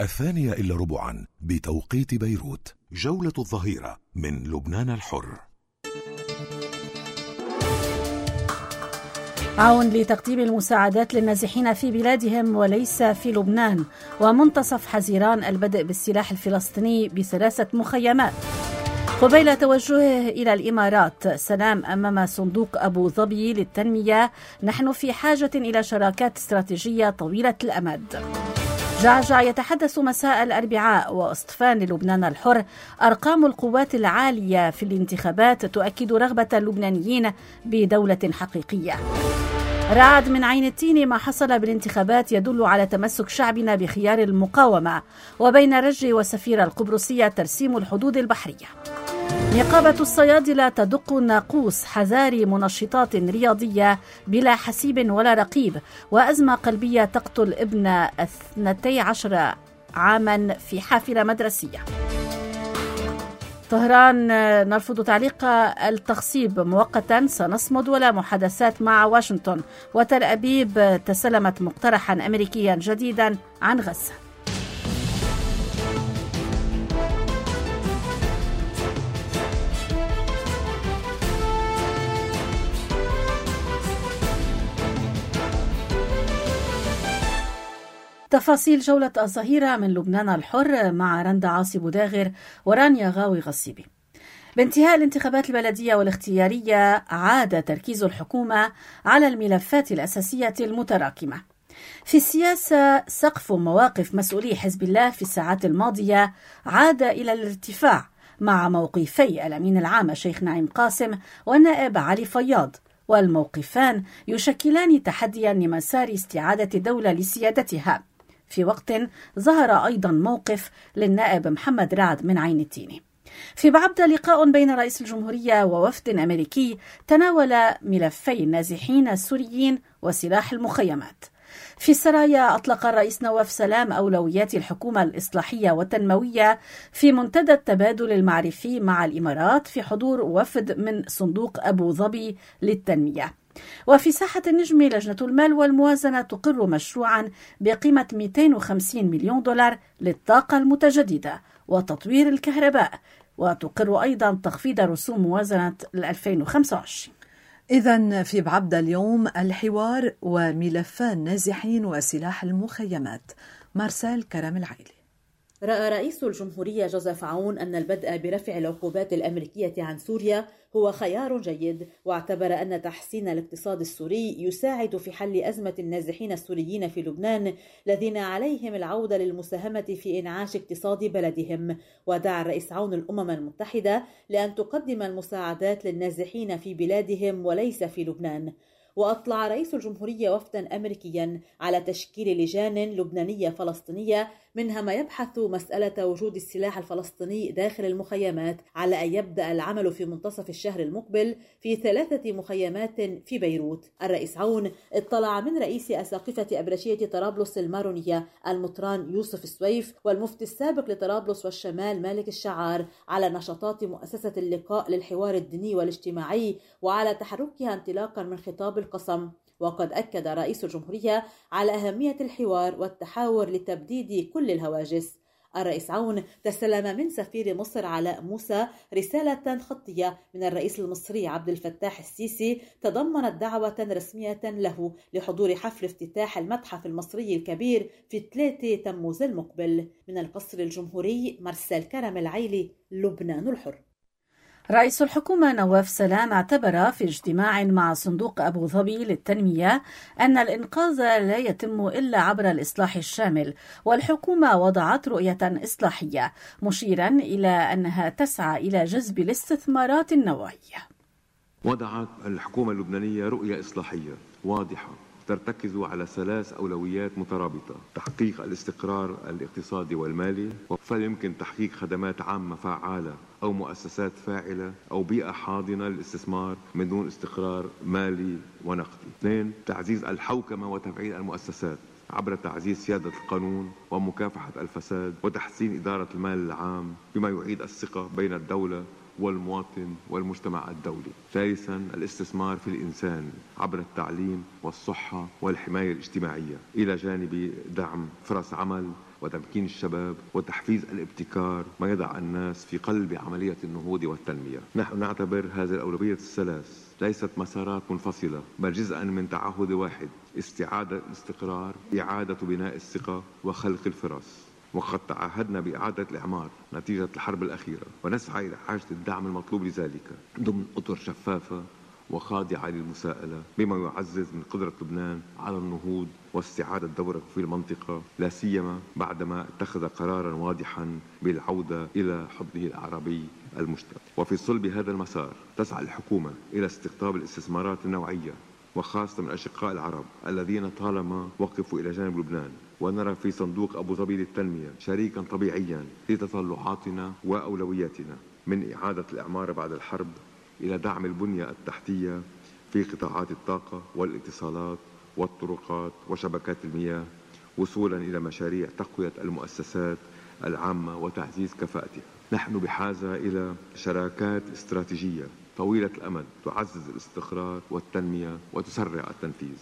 2:15 بتوقيت بيروت. جولة الظهيرة من لبنان الحر. عون لتقديم المساعدات للنازحين في بلادهم وليس في لبنان. ومنتصف حزيران البدء بالسلاح الفلسطيني ب3 مخيمات. قبيل توجهه إلى الإمارات سلام أمام صندوق أبو ظبي للتنمية: نحن في حاجة إلى شراكات استراتيجية طويلة الأمد. جعجع يتحدث مساء الأربعاء واصطفان للبنان الحر: أرقام القوات العالية في الانتخابات تؤكد رغبة اللبنانيين بدولة حقيقية. رعد من عين التين: ما حصل بالانتخابات يدل على تمسك شعبنا بخيار المقاومة. وبين رجي وسفيرة القبرصية ترسيم الحدود البحرية. نقابة الصيادلة تدق الناقوس: حذار منشطات رياضية بلا حسيب ولا رقيب. وأزمة قلبية تقتل ابن 12 عاما في حافلة مدرسية. طهران: نرفض تعليق التخصيب مؤقتا، سنصمد ولا محادثات مع واشنطن. وتل أبيب تسلمت مقترحا أمريكيا جديدا عن غزة. تفاصيل جولة الظهيرة من لبنان الحر مع رندا عاصي بوداغر ورانيا غاوي غصيبي. بانتهاء الانتخابات البلدية والاختيارية عاد تركيز الحكومة على الملفات الأساسية المتراكمة. في السياسة سقف مواقف مسؤولي حزب الله في الساعات الماضية عاد إلى الارتفاع مع موقفي الأمين العام شيخ نعيم قاسم والنائب علي فياض، والموقفان يشكلان تحديا لمسار استعادة الدولة لسيادتها. في وقت ظهر أيضا موقف للنائب محمد رعد من عين التين. في بعبدة لقاء بين رئيس الجمهورية ووفد أمريكي تناول ملفي النازحين السوريين وسلاح المخيمات. في السرايا أطلق الرئيس نواف سلام أولويات الحكومة الإصلاحية والتنموية في منتدى التبادل المعرفي مع الإمارات في حضور وفد من صندوق أبو ظبي للتنمية. وفي ساحة النجم لجنة المال والموازنة تقر مشروعا بقيمة 250 مليون دولار للطاقة المتجددة وتطوير الكهرباء، وتقر أيضا تخفيض رسوم موازنة 2025. إذن في بعبدة اليوم الحوار وملفان نازحين وسلاح المخيمات. مارسيل كرم العيلي. رأى رئيس الجمهورية جوزيف عون أن البدء برفع العقوبات الأمريكية عن سوريا هو خيار جيد، واعتبر أن تحسين الاقتصاد السوري يساعد في حل أزمة النازحين السوريين في لبنان الذين عليهم العودة للمساهمة في إنعاش اقتصاد بلدهم. ودعا الرئيس عون الأمم المتحدة لأن تقدم المساعدات للنازحين في بلادهم وليس في لبنان. وأطلع رئيس الجمهورية وفدا أمريكيا على تشكيل لجان لبنانية فلسطينية منها ما يبحث مسألة وجود السلاح الفلسطيني داخل المخيمات، على أن يبدأ العمل في منتصف الشهر المقبل في 3 مخيمات في بيروت. الرئيس عون اطلع من رئيس أساقفة أبرشية طرابلس المارونية المطران يوسف السويف والمفتي السابق لطرابلس والشمال مالك الشعار على نشاطات مؤسسة اللقاء للحوار الديني والاجتماعي وعلى تحركها انطلاقا من خطاب القسم. وقد أكد رئيس الجمهورية على أهمية الحوار والتحاور لتبديد كل الهواجس. الرئيس عون تسلم من سفير مصر علاء موسى رسالة خطية من الرئيس المصري عبد الفتاح السيسي تضمنت دعوة رسمية له لحضور حفل افتتاح المتحف المصري الكبير في 3 تموز المقبل. من القصر الجمهوري مارسيل كرم العيلي، لبنان الحر. رئيس الحكومة نواف سلام اعتبر في اجتماع مع صندوق أبو ظبي للتنمية أن الإنقاذ لا يتم إلا عبر الإصلاح الشامل، والحكومة وضعت رؤية إصلاحية، مشيرا إلى أنها تسعى إلى جذب الاستثمارات النوعية. وضعت الحكومة اللبنانية رؤية إصلاحية واضحة ترتكز على 3 أولويات مترابطة: تحقيق الاستقرار الاقتصادي والمالي، فيمكن تحقيق خدمات عامة فعالة أو مؤسسات فاعلة أو بيئة حاضنة للاستثمار من دون استقرار مالي ونقدي. 2. تعزيز الحوكمة وتفعيل المؤسسات عبر تعزيز سيادة القانون ومكافحة الفساد وتحسين إدارة المال العام بما يعيد الثقة بين الدولة والمواطن والمجتمع الدولي. 3. الاستثمار في الإنسان عبر التعليم والصحة والحماية الاجتماعية إلى جانب دعم فرص عمل وتمكين الشباب وتحفيز الابتكار، ما يضع الناس في قلب عملية النهوض والتنمية. نحن نعتبر هذه الأولوية الثلاث ليست مسارات منفصلة، بل جزءا من تعهد واحد: استعادة الاستقرار، إعادة بناء الثقة، وخلق الفرص. وقد تعهدنا بإعادة الإعمار نتيجة الحرب الأخيرة، ونسعى إلى حاجة الدعم المطلوب لذلك ضمن أطر شفافة وخاضعة للمساءلة، بما يعزز من قدرة لبنان على النهوض واستعادة دوره في المنطقة، لا سيما بعدما اتخذ قرارا واضحا بالعودة إلى حضنه العربي المشترك. وفي صلب هذا المسار تسعى الحكومة إلى استقطاب الاستثمارات النوعية، وخاصة من الأشقاء العرب الذين طالما وقفوا إلى جانب لبنان، ونرى في صندوق أبو ظبي للتنمية شريكا طبيعيا لتطلعاتنا وأولوياتنا، من إعادة الإعمار بعد الحرب إلى دعم البنية التحتية في قطاعات الطاقة والاتصالات والطرقات وشبكات المياه، وصولا إلى مشاريع تقوية المؤسسات العامة وتعزيز كفاءتها. نحن بحاجة إلى شراكات استراتيجية طويلة الأمد تعزز الاستقرار والتنمية وتسرع التنفيذ.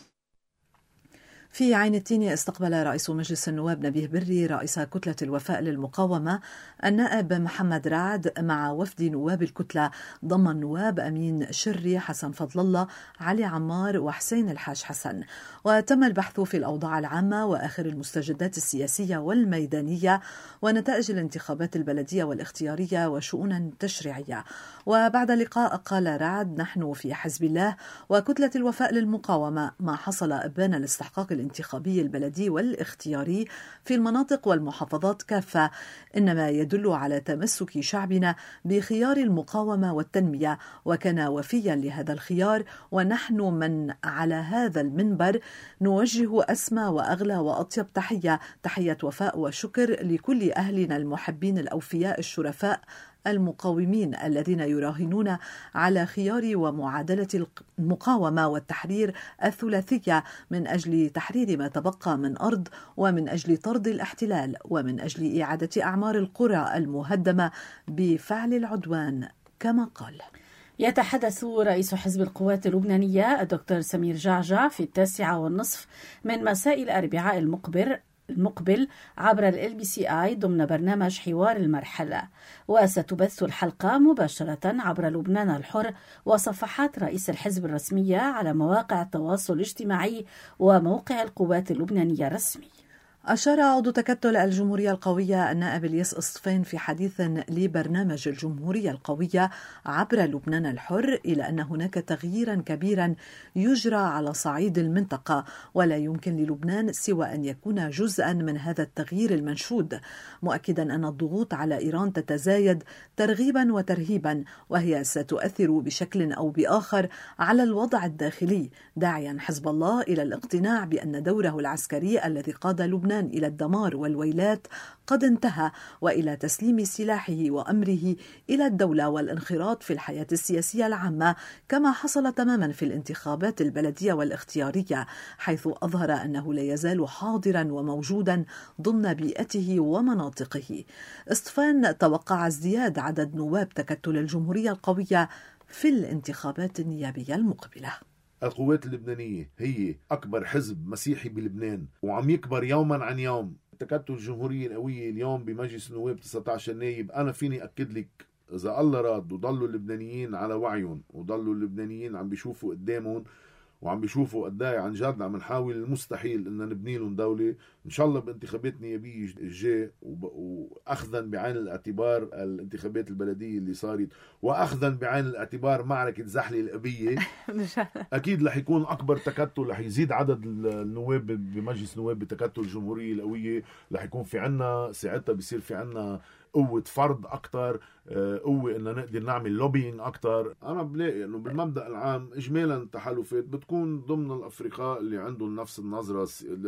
في عين التين استقبل رئيس مجلس النواب نبيه بري رئيس كتلة الوفاء للمقاومة النائب محمد رعد مع وفد نواب الكتلة ضم النواب أمين شري، حسن فضل الله، علي عمار، وحسين الحاج حسن. وتم البحث في الأوضاع العامة وآخر المستجدات السياسية والميدانية ونتائج الانتخابات البلدية والاختيارية وشؤون تشريعية. وبعد اللقاء قال رعد: نحن في حزب الله وكتلة الوفاء للمقاومة ما حصل أبان الاستحقاق الانتخابي البلدي والاختياري في المناطق والمحافظات كافة إنما يدل على تمسك شعبنا بخيار المقاومة والتنمية، وكان وفيا لهذا الخيار. ونحن من على هذا المنبر نوجه أسمى وأغلى وأطيب تحية وفاء وشكر لكل أهلنا المحبين الأوفياء الشرفاء المقاومين الذين يراهنون على خيار ومعادلة المقاومة والتحرير الثلاثية من أجل تحرير ما تبقى من أرض، ومن أجل طرد الاحتلال، ومن أجل إعادة أعمار القرى المهدمة بفعل العدوان كما قال. يتحدث رئيس حزب القوات اللبنانية الدكتور سمير جعجع في 9:30 من مساء الأربعاء المقبل عبر LBCI ضمن برنامج حوار المرحلة، وستبث الحلقة مباشرة عبر لبنان الحر وصفحات رئيس الحزب الرسمية على مواقع التواصل الاجتماعي وموقع القوات اللبنانية الرسمي. أشار عضو تكتل الجمهورية القوية النائب الياس إصطفين في حديث لبرنامج الجمهورية القوية عبر لبنان الحر إلى أن هناك تغييرا كبيرا يجرى على صعيد المنطقة، ولا يمكن للبنان سوى أن يكون جزءا من هذا التغيير المنشود، مؤكدا أن الضغوط على إيران تتزايد ترغيبا وترهيبا، وهي ستؤثر بشكل أو بآخر على الوضع الداخلي، داعيا حزب الله إلى الاقتناع بأن دوره العسكري الذي قاد لبنان إلى الدمار والويلات قد انتهى، وإلى تسليم سلاحه وأمره إلى الدولة والانخراط في الحياة السياسية العامة، كما حصل تماما في الانتخابات البلدية والاختيارية، حيث أظهر أنه لا يزال حاضرا وموجودا ضمن بيئته ومناطقه. إصطفان توقع ازدياد عدد نواب تكتل الجمهورية القوية في الانتخابات النيابية المقبلة. القوات اللبنانية هي أكبر حزب مسيحي بلبنان وعم يكبر يوما عن يوم. تكتل الجمهورية القوية اليوم بمجلس النواب 19 نايب. أنا فيني أكد لك إذا الله راد وضلوا اللبنانيين على وعيهم وضلوا اللبنانيين عم بيشوفوا قدامهم وعم بيشوفوا قداي عن جد عم نحاول المستحيل إن نبني لهم دولة إن شاء الله بانتخابات نيابية الجاي، وأخذا بعين الاعتبار الانتخابات البلدية اللي صارت، وأخذا بعين الاعتبار معركة زحلة الأبية، أكيد رح يكون أكبر تكتل، رح يزيد عدد النواب بمجلس نواب بتكتل الجمهورية القوية، رح يكون في عنا ساعتها بيصير في عنا قوة فرض أكتر، قوة إننا نقدر نعمل لوبينج أكتر. أنا بلاقي إنه بالمبدأ العام إجمالا التحالفات بتكون ضمن الأفرقاء اللي عندهم نفس النظرة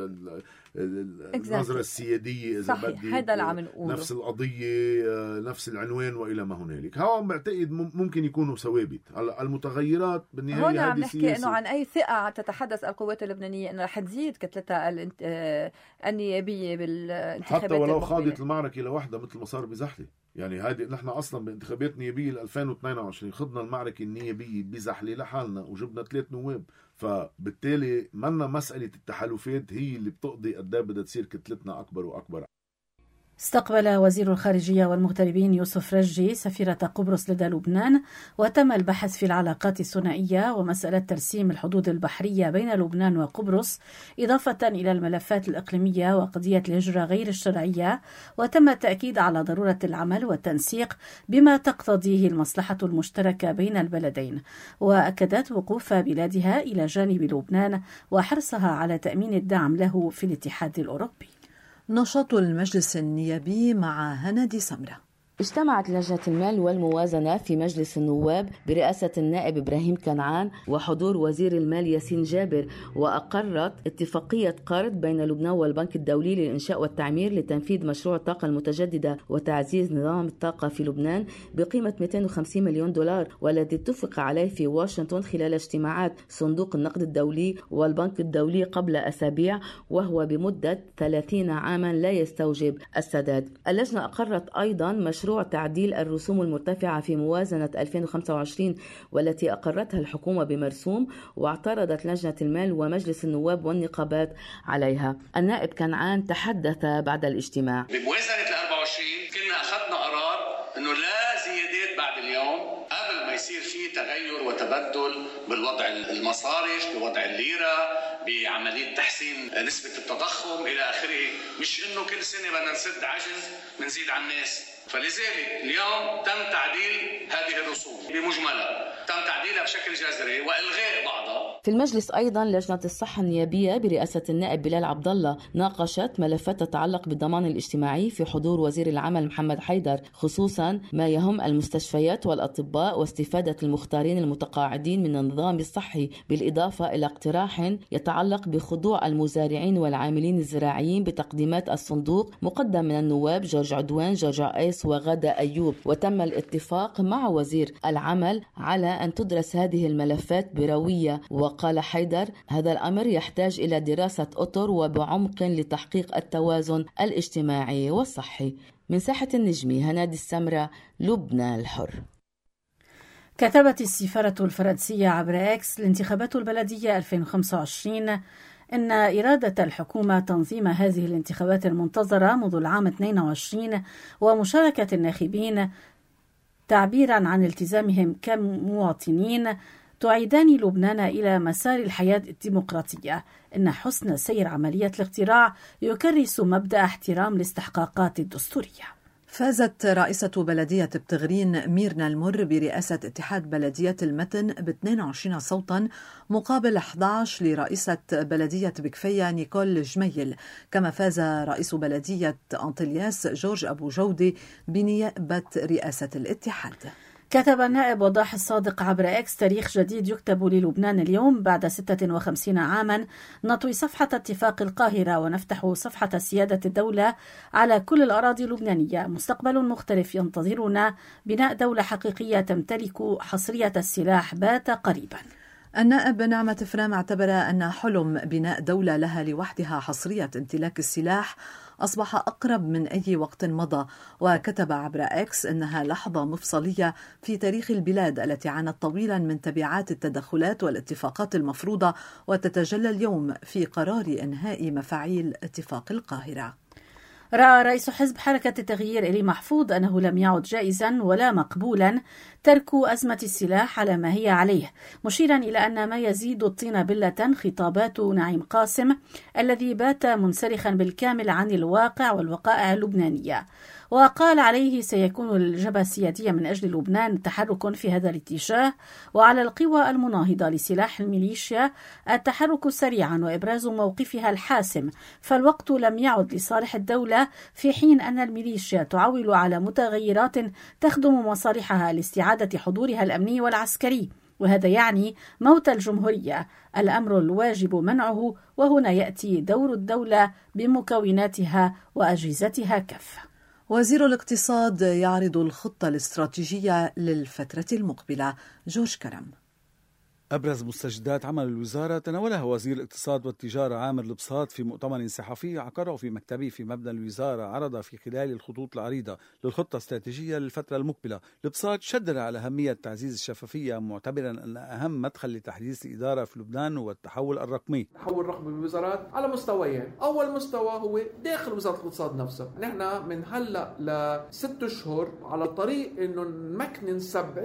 النظرة السيادية إذا بدي، نفس القضية، نفس العنوان وإلى ما هنالك. هو بعتقد ممكن يكونوا ثوابت. المتغيرات بالنهاية هون عم نحكي إنه عن أي ثقة تتحدث القوات اللبنانية إنه رح تزيد كتلتها النيابية بالانتخابات حتى ولو خاضت المعركة لوحدها مثل ما صار بزحلة. يعني هذه نحن اصلا بانتخابات نيابيه 2022 خضنا المعركه النيابيه بزحله لحالنا وجبنا 3 نواب، فبالتالي منا مساله التحالفات هي اللي بتقضي قد ايه بدها تصير كتلتنا اكبر واكبر. استقبل وزير الخارجية والمغتربين يوسف رجي سفيرة قبرص لدى لبنان، وتم البحث في العلاقات الثنائية ومسألة ترسيم الحدود البحرية بين لبنان وقبرص، إضافة إلى الملفات الإقليمية وقضية الهجرة غير الشرعية. وتم التأكيد على ضرورة العمل والتنسيق بما تقتضيه المصلحة المشتركة بين البلدين، وأكدت وقوف بلادها إلى جانب لبنان وحرصها على تأمين الدعم له في الاتحاد الأوروبي. نشاط المجلس النيابي مع هنادي سمرة. اجتمعت لجنة المال والموازنة في مجلس النواب برئاسة النائب إبراهيم كنعان وحضور وزير المال ياسين جابر، وأقرت اتفاقية قرض بين لبنان والبنك الدولي للإنشاء والتعمير لتنفيذ مشروع الطاقة المتجددة وتعزيز نظام الطاقة في لبنان بقيمة 250 مليون دولار، والذي اتفق عليه في واشنطن خلال اجتماعات صندوق النقد الدولي والبنك الدولي قبل أسابيع، وهو بمدة 30 عاما لا يستوجب السداد. اللجنة أقرت أيضا مشروع تعديل الرسوم المرتفعة في موازنة 2025 والتي أقرتها الحكومة بمرسوم، واعترضت لجنة المال ومجلس النواب والنقابات عليها. النائب كنعان تحدث بعد الاجتماع. بموازنة 24 كنا أخذنا قرار أنه لا زيادات بعد اليوم قبل ما يصير فيه تغير وتبدل بالوضع المصارف، بوضع الليرة، بعملية تحسين نسبة التضخم إلى آخره. مش أنه كل سنة بدنا نسد عجز منزيد على الناس. فلذلك اليوم تم تعديل هذه الرسوم بمجملها، تم تعديلها بشكل جذري وإلغاء بعضها. في المجلس أيضا لجنة الصحة النيابية برئاسة النائب بلال عبد الله ناقشت ملفات تتعلق بالضمان الاجتماعي في حضور وزير العمل محمد حيدر، خصوصا ما يهم المستشفيات والأطباء واستفادة المختارين المتقاعدين من النظام الصحي، بالإضافة إلى اقتراح يتعلق بخضوع المزارعين والعاملين الزراعيين بتقديمات الصندوق مقدم من النواب جورج عدوان، جورج عائس وغادة أيوب. وتم الاتفاق مع وزير العمل على أن تدرس هذه الملفات بروية. وقال حيدر هذا الأمر يحتاج إلى دراسة أطر وبعمق لتحقيق التوازن الاجتماعي والصحي. من ساحة النجمي هنادي السمرة، لبنان الحر. كتبت السفارة الفرنسية عبر إكس الانتخابات البلدية 2025 إن إرادة الحكومة تنظيم هذه الانتخابات المنتظرة منذ العام 22 ومشاركة الناخبين تعبيرا عن التزامهم كمواطنين تعيدان لبنان إلى مسار الحياة الديمقراطية. إن حسن سير عملية الاقتراع يكرس مبدأ احترام الاستحقاقات الدستورية. فازت رئيسة بلدية بتغرين ميرنا المر برئاسة اتحاد بلدية المتن ب 22 صوتا مقابل 11 لرئيسة بلدية بكفية نيكول جميل. كما فاز رئيس بلدية أنطلياس جورج أبو جودي بنيابة رئاسة الاتحاد. كتب النائب وضاح الصادق عبر إكس تاريخ جديد يكتب للبنان اليوم بعد 56 عاما، نطوي صفحة اتفاق القاهرة ونفتح صفحة سيادة الدولة على كل الأراضي اللبنانية. مستقبل مختلف ينتظرنا، بناء دولة حقيقية تمتلك حصرية السلاح بات قريبا. النائب نعمة فرام اعتبر أن حلم بناء دولة لها لوحدها حصرية امتلاك السلاح أصبح أقرب من أي وقت مضى، وكتب عبر إكس أنها لحظة مفصلية في تاريخ البلاد التي عانت طويلا من تبعات التدخلات والاتفاقات المفروضة، وتتجلى اليوم في قرار إنهاء مفاعيل اتفاق القاهرة. رأى رئيس حزب حركة التغيير إلي محفوظ أنه لم يعد جائزا ولا مقبولا ترك أزمة السلاح على ما هي عليه، مشيرا إلى أن ما يزيد الطين بلة خطابات نعيم قاسم الذي بات منسلخا بالكامل عن الواقع والوقائع اللبنانية. وقال عليه سيكون للجبهة السيادية من أجل لبنان تحرك في هذا الاتجاه، وعلى القوى المناهضة لسلاح الميليشيا التحرك سريعا وإبراز موقفها الحاسم، فالوقت لم يعد لصالح الدولة، في حين أن الميليشيا تعول على متغيرات تخدم مصالحها لاستعادة حضورها الأمني والعسكري، وهذا يعني موت الجمهورية، الأمر الواجب منعه، وهنا يأتي دور الدولة بمكوناتها وأجهزتها كافة. وزير الاقتصاد يعرض الخطة الاستراتيجية للفترة المقبلة. جورج كرم. أبرز مستجدات عمل الوزارة تناولها وزير الاقتصاد والتجارة عامر البساط في مؤتمر صحفي عقده في مكتبه في مبنى الوزارة، عرض في خلال الخطوط العريضة للخطة الاستراتيجية للفترة المقبلة. البساط شدد على أهمية تعزيز الشفافية، معتبرا أن أهم مدخل لتحديث الإدارة في لبنان هو التحول الرقمي. التحول الرقمي بالوزارات على مستويين. أول مستوى هو داخل وزارة الاقتصاد نفسها. نحن من هلا ل6 أشهر على طريق إنه نمكن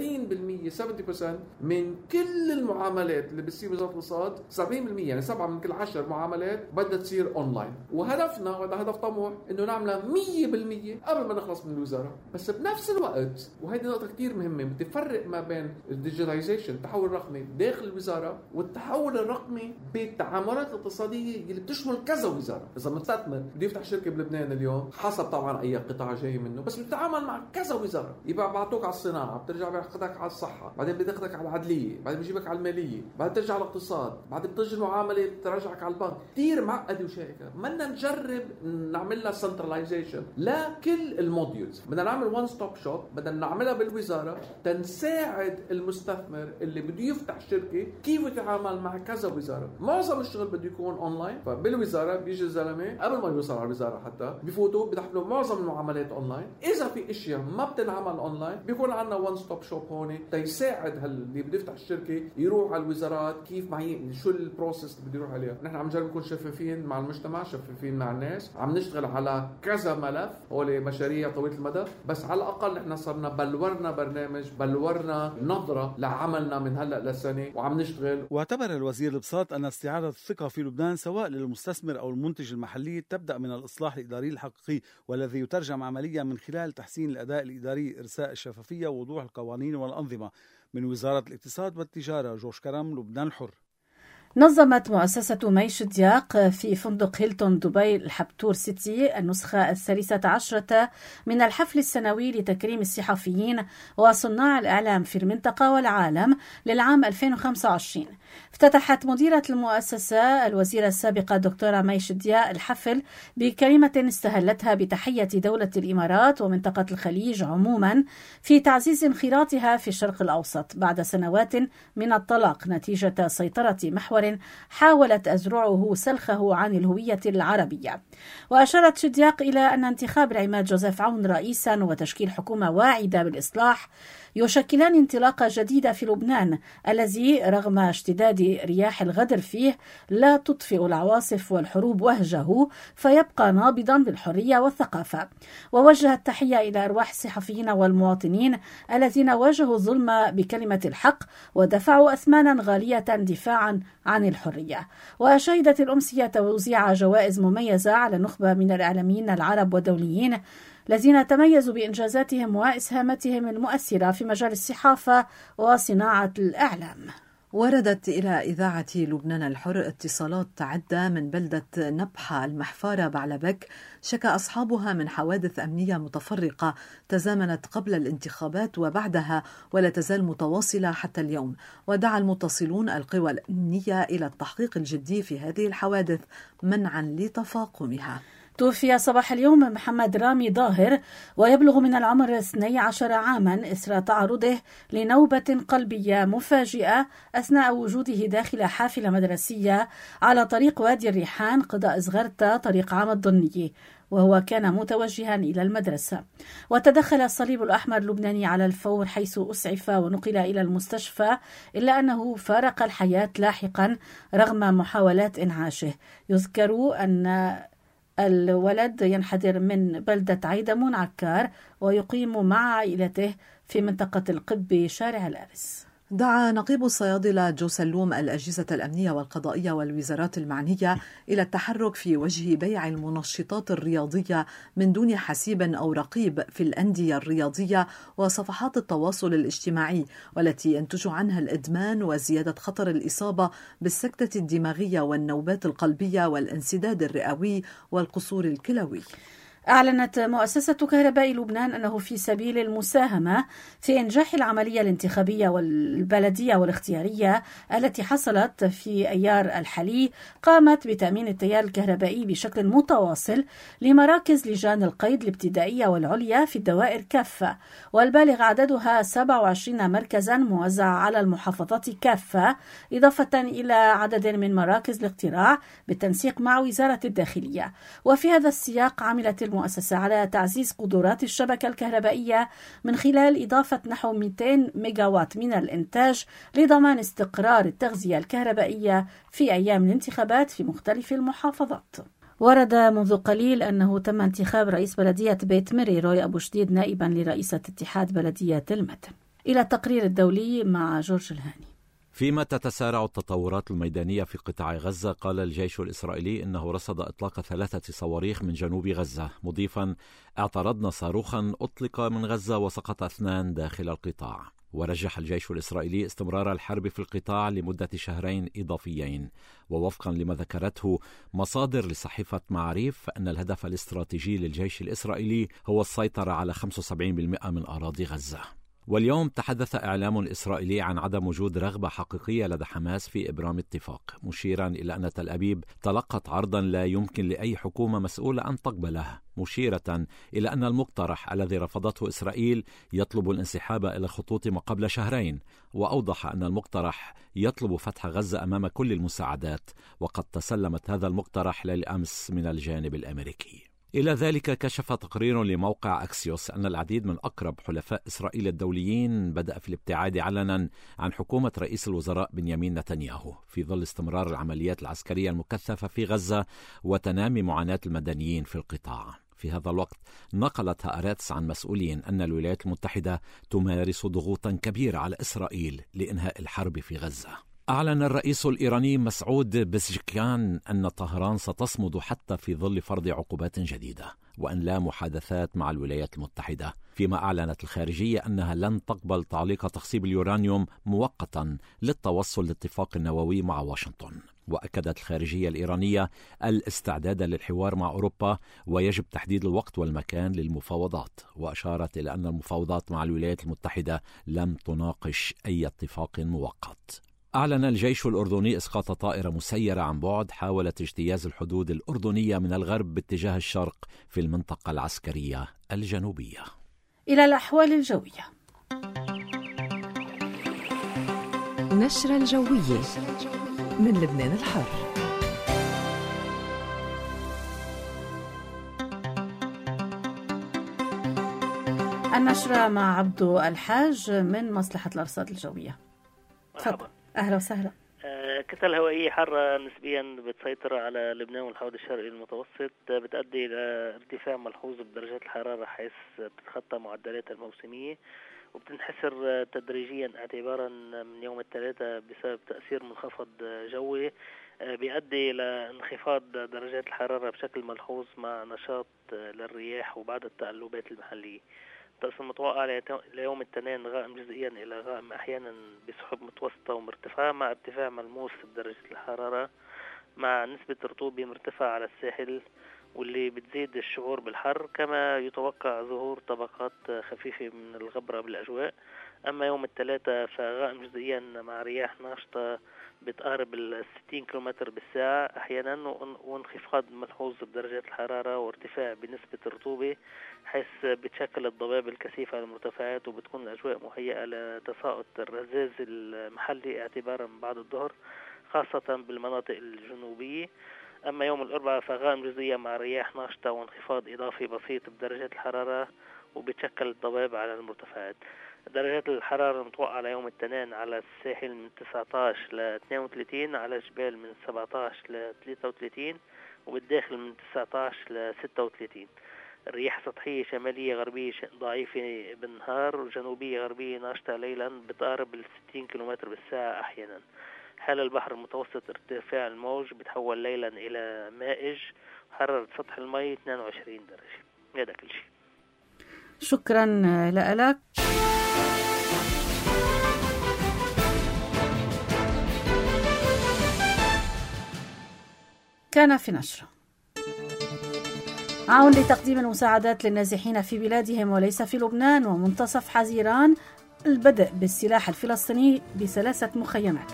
70% 70% من كل المعاملات اللي بتصير وزارة الاقتصاد، 70% يعني 7 من كل 10 معاملات بدها تصير اونلاين. وهدفنا وهذا هدف طموح انه نعملها 100% قبل ما نخلص من الوزارة. بس بنفس الوقت، وهذه نقطة كتير مهمة، بدي افرق ما بين الديجيتاليزيشن التحول الرقمي داخل الوزارة والتحول الرقمي بالتعاملات الاقتصادية اللي بتشمل كذا وزارة. إذا مستثمر بده يفتح شركة بلبنان اليوم، حسب طبعا أي قطاع جاي منه، بس بتتعامل مع كذا وزارة، يبقى بعطوك على الصناعة، بترجع بياخذك على الصحة، بعدين بياخذك على العدلية، بعدين بيجيبك على المالية، بعد ترجع على الاقتصاد، بعد بتجي المعاملة ترجعك على البنك. كثير معقد وشائكة. بدنا نجرب نعمل لها سنتراليزيشن لكل الموديولز. بدنا نعمل وان ستوب شوب، بدنا نعملها بالوزارة تنساعد المستثمر اللي بده يفتح شركة كيف يتعامل مع كذا وزارة. معظم الشغل بده يكون اونلاين، فبالوزارة بيجي الزلمة قبل ما يوصل على الوزارة حتى بفوتوا بيحملوا معظم المعاملات اونلاين. إذا في اشياء ما بتنعمل اونلاين بيكون عندنا وان ستوب شوب هون تيساعد اللي بده يفتح الشركة يروح على الوزارات كيف معي شو البروسيس اللي بده يروح عليها. نحن عم نجرب نكون شفافين مع المجتمع، شفافين مع الناس، عم نشتغل على كذا ملف، هول مشاريع طويلة المدى، بس على الأقل نحن صرنا بلورنا برنامج، بلورنا نظرة لعملنا من هلأ لسنة وعم نشتغل. واعتبر الوزير البساط أن استعادة الثقة في لبنان سواء للمستثمر أو المنتج المحلي تبدأ من الإصلاح الإداري الحقيقي، والذي يترجم عمليا من خلال تحسين الأداء الإداري، إرساء الشفافية ووضوح القوانين والأنظمة. من وزارة الاقتصاد والتجارة، جورج كرم، لبنان الحر. نظمت مؤسسة ميش الدياق في فندق هيلتون دبي الحبتور سيتي النسخة 13 من الحفل السنوي لتكريم الصحفيين وصناع الإعلام في المنطقة والعالم للعام 2025. افتتحت مديرة المؤسسة الوزيرة السابقة دكتورة ميش الدياق الحفل بكلمة استهلتها بتحية دولة الإمارات ومنطقة الخليج عموما في تعزيز انخراطها في الشرق الأوسط بعد سنوات من الطلاق نتيجة سيطرة محور حاولت أزرعه سلخه عن الهوية العربية. وأشارت شدياق إلى أن انتخاب العماد جوزيف عون رئيسا وتشكيل حكومة واعدة بالإصلاح يشكلان انطلاقة جديدة في لبنان الذي رغم اشتداد رياح الغدر فيه لا تطفئ العواصف والحروب وهجه، فيبقى نابضا بالحرية والثقافة. ووجهت تحية إلى أرواح الصحفيين والمواطنين الذين واجهوا الظلم بكلمة الحق ودفعوا أثمانا غالية دفاعا عن الحرية. وشهدت الأمسية توزيع جوائز مميزة على نخبة من الإعلاميين العرب والدوليين الذين تميزوا بإنجازاتهم وإسهاماتهم المؤثرة في مجال الصحافة وصناعة الإعلام. وردت إلى إذاعة لبنان الحر اتصالات عدة من بلدة نبحة المحفارة بعلبك شكى أصحابها من حوادث أمنية متفرقة تزامنت قبل الانتخابات وبعدها ولا تزال متواصلة حتى اليوم. ودعا المتصلون القوى الأمنية إلى التحقيق الجدي في هذه الحوادث منعا لتفاقمها. توفي صباح اليوم محمد رامي ظاهر ويبلغ من العمر 12 عاما إثر تعرضه لنوبة قلبية مفاجئة أثناء وجوده داخل حافلة مدرسية على طريق وادي الريحان قضاء زغرتة طريق عام الضنية، وهو كان متوجها إلى المدرسة. وتدخل الصليب الأحمر اللبناني على الفور حيث أسعف ونقل إلى المستشفى، إلا أنه فارق الحياة لاحقا رغم محاولات إنعاشه. يذكر أن الولد ينحدر من بلدة عيدمون عكار ويقيم مع عائلته في منطقة القب شارع الأرز. دعا نقيب الصيادلة جو سلوم الأجهزة الأمنية والقضائية والوزارات المعنية إلى التحرك في وجه بيع المنشطات الرياضية من دون حسيب أو رقيب في الأندية الرياضية وصفحات التواصل الاجتماعي، والتي ينتج عنها الإدمان وزيادة خطر الإصابة بالسكتة الدماغية والنوبات القلبية والانسداد الرئوي والقصور الكلوي. أعلنت مؤسسة كهرباء لبنان أنه في سبيل المساهمة في إنجاح العملية الانتخابية والبلدية والاختيارية التي حصلت في أيار الحلي، قامت بتأمين التيار الكهربائي بشكل متواصل لمراكز لجان القيد الابتدائية والعليا في الدوائر كافة، والبالغ عددها 27 مركزا موزعة على المحافظات كافة، إضافة إلى عدد من مراكز الاقتراع بالتنسيق مع وزارة الداخلية. وفي هذا السياق عملت المؤسسة على تعزيز قدرات الشبكة الكهربائية من خلال إضافة نحو 200 ميجاوات من الإنتاج لضمان استقرار التغذية الكهربائية في أيام الانتخابات في مختلف المحافظات. ورد منذ قليل أنه تم انتخاب رئيس بلدية بيت مري روي أبو شديد نائبا لرئيسة اتحاد بلدية المتن. إلى التقرير الدولي مع جورج الهاني. فيما تتسارع التطورات الميدانية في قطاع غزة، قال الجيش الإسرائيلي إنه رصد إطلاق 3 صواريخ من جنوب غزة، مضيفا اعترضنا صاروخا أطلق من غزة وسقط 2 داخل القطاع. ورجح الجيش الإسرائيلي استمرار الحرب في القطاع لمدة 2 شهرين إضافيين. ووفقا لما ذكرته مصادر لصحيفة معاريف أن الهدف الاستراتيجي للجيش الإسرائيلي هو السيطرة على 75% من أراضي غزة. واليوم تحدث إعلام إسرائيلي عن عدم وجود رغبة حقيقية لدى حماس في إبرام اتفاق، مشيرا إلى أن تل أبيب تلقت عرضا لا يمكن لأي حكومة مسؤولة أن تقبله، مشيرة إلى أن المقترح الذي رفضته إسرائيل يطلب الانسحاب إلى خطوط ما قبل 2 شهرين. وأوضح أن المقترح يطلب فتح غزة أمام كل المساعدات، وقد تسلمت هذا المقترح للأمس من الجانب الأمريكي. إلى ذلك كشف تقرير لموقع أكسيوس أن العديد من أقرب حلفاء إسرائيل الدوليين بدأ في الابتعاد علنا عن حكومة رئيس الوزراء بنيامين نتنياهو في ظل استمرار العمليات العسكرية المكثفة في غزة وتنامي معاناة المدنيين في القطاع. في هذا الوقت نقلت هآرتس عن مسؤولين أن الولايات المتحدة تمارس ضغوطا كبيرة على إسرائيل لإنهاء الحرب في غزة. أعلن الرئيس الإيراني مسعود بزشكيان أن طهران ستصمد حتى في ظل فرض عقوبات جديدة، وأن لا محادثات مع الولايات المتحدة، فيما أعلنت الخارجية أنها لن تقبل تعليق تخصيب اليورانيوم مؤقتا للتوصل لاتفاق نووي مع واشنطن. وأكدت الخارجية الإيرانية الاستعداد للحوار مع أوروبا، ويجب تحديد الوقت والمكان للمفاوضات، وأشارت إلى أن المفاوضات مع الولايات المتحدة لم تناقش أي اتفاق مؤقت. أعلن الجيش الأردني إسقاط طائرة مسيرة عن بعد حاولت اجتياز الحدود الأردنية من الغرب باتجاه الشرق في المنطقة العسكرية الجنوبية. إلى الأحوال الجوية. نشرة الجوية من لبنان الحر. النشرة مع عبدو الحاج من مصلحة الأرصاد الجوية. تفضل. أهلا وسهلا. كتل هوائية حارة نسبيا بتسيطر على لبنان والحوض الشرقي المتوسط، بتؤدي إلى ارتفاع ملحوظ بدرجات الحرارة حيث بتتخطى معدلات الموسمية، وبتنحسر تدريجيا اعتبارا من يوم الثلاثاء بسبب تأثير منخفض جوي بيؤدي إلى انخفاض درجات الحرارة بشكل ملحوظ مع نشاط للرياح وبعض التقلبات المحلية. الطقس المتوقع ليوم الاثنين غائم جزئيا إلى غائم أحيانا بسحب متوسطة ومرتفعة مع ارتفاع ملموس بدرجة الحرارة مع نسبة رطوبة مرتفعة على الساحل واللي بتزيد الشعور بالحر، كما يتوقع ظهور طبقات خفيفة من الغبرة بالأجواء. أما يوم الثلاثاء فغائم جزئيا مع رياح ناشطة بتقارب 60 كيلومتر بالساعة أحيانا، وانخفاض ملحوظ بدرجات الحرارة وارتفاع بنسبة الرطوبة، حيث بتشكل الضباب الكثيفة على المرتفعات، وبتكون الأجواء مهيئة لتساقط الرذاذ المحلي اعتبارا من بعد الظهر خاصة بالمناطق الجنوبية. أما يوم الأربعاء فغائم جزئيا مع رياح ناشطة وانخفاض إضافي بسيط بدرجات الحرارة، وبتشكل الضباب على المرتفعات. درجات الحرارة المتوقعة على يوم الاثنين على الساحل من 19 ل 32، على الجبال من 17 ل 33، وبالداخل من 19 ل 36. الرياح سطحية شمالية غربية ضعيفة بالنهار، وجنوبية غربية ناشطة ليلا بتقارب 60 كيلومتر بالساعة أحيانا. حال البحر المتوسط ارتفاع الموج بتحول ليلا إلى مائج، حرارة سطح المي 22 درجة. هذا كل شيء. شكرا لك. كان في نشرة. عون لتقديم المساعدات للنازحين في بلادهم وليس في لبنان، ومنتصف حزيران البدء بالسلاح الفلسطيني ب3 مخيمات.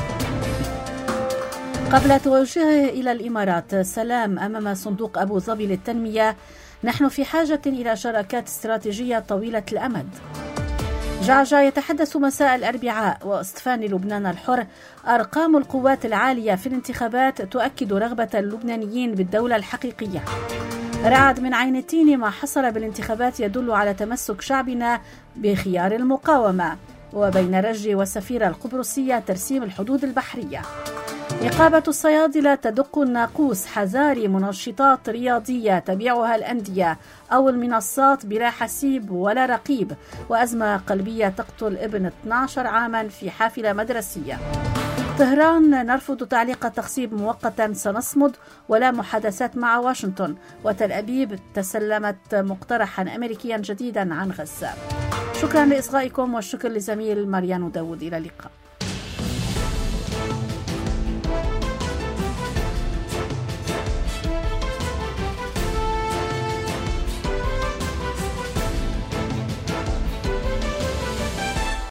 قبل توجهه إلى الإمارات، سلام أمام صندوق أبو ظبي للتنمية: نحن في حاجة إلى شراكات استراتيجية طويلة الأمد. جعجع يتحدث مساء الأربعاء واصطفان لبنان الحر: أرقام القوات العالية في الانتخابات تؤكد رغبة اللبنانيين بالدولة الحقيقية. رعد من عين التين: ما حصل بالانتخابات يدل على تمسك شعبنا بخيار المقاومة. وبين رجي والسفيرة القبرصية ترسيم الحدود البحرية. نقابة الصيادلة تدق الناقوس: حذاري منشطات رياضية تبيعها الأندية أو المنصات بلا حسيب ولا رقيب. وأزمة قلبية تقتل ابن 12 عاما في حافلة مدرسية. طهران: نرفض تعليق التخصيب مؤقتا، سنصمد، ولا محادثات مع واشنطن. وتل أبيب تسلمت مقترحا أمريكيا جديدا عن غزة. شكرا لإصغائكم، والشكر لزميل ماريانو داود. إلى اللقاء.